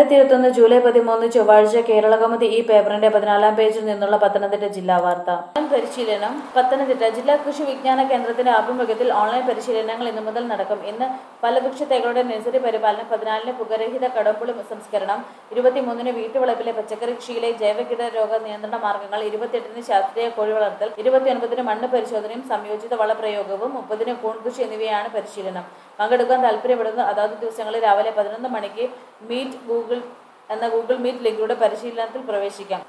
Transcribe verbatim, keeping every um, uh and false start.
രണ്ടായിരത്തി ഇരുപത്തൊന്ന് ജൂലൈ പതിമൂന്ന് ചൊവ്വാഴ്ച കേരളകൗമുദി ഈ പേപ്പറിന്റെ പതിനാലാം പേജിൽ നിന്നുള്ള പത്തനംതിട്ട ജില്ലാ വാർത്ത. ഓൺലൈൻ പരിശീലനം. പത്തനംതിട്ട ജില്ലാ കൃഷി വിജ്ഞാന കേന്ദ്രത്തിന്റെ ആഭിമുഖ്യത്തിൽ ഓൺലൈൻ പരിശീലനങ്ങൾ ഇന്നു മുതൽ നടക്കും. ഇന്ന് ഫലവൃക്ഷ തൈകളുടെ നഴ്സറി പരിപാലനം, പതിനാലിന് പുകരഹിത കടമ്പുളി സംസ്കരണം, ഇരുപത്തിമൂന്നിന് വീട്ടുവളപ്പിലെ പച്ചക്കറി കൃഷിയിലെ ജൈവകീട രോഗ നിയന്ത്രണ മാർഗ്ഗങ്ങൾ, ഇരുപത്തിയെട്ടിന് ശാസ്ത്രീയ കോഴി വളർത്തൽ, ഇരുപത്തിയൊൻപതിന് മണ്ണ് പരിശോധനയും സംയോജിത വളപ്രയോഗവും, മുപ്പതിന് കൂൺകൃഷി എന്നിവയാണ് പരിശീലനം. പങ്കെടുക്കാൻ താൽപര്യപ്പെടുന്ന അതാത് ദിവസങ്ങളിൽ രാവിലെ പതിനൊന്ന് മണിക്ക് മീറ്റ് ഗൂഗിൾ എന്ന ഗൂഗിൾ മീറ്റ് ലിങ്കിലൂടെ പരിശീലനത്തിൽ പ്രവേശിക്കാം.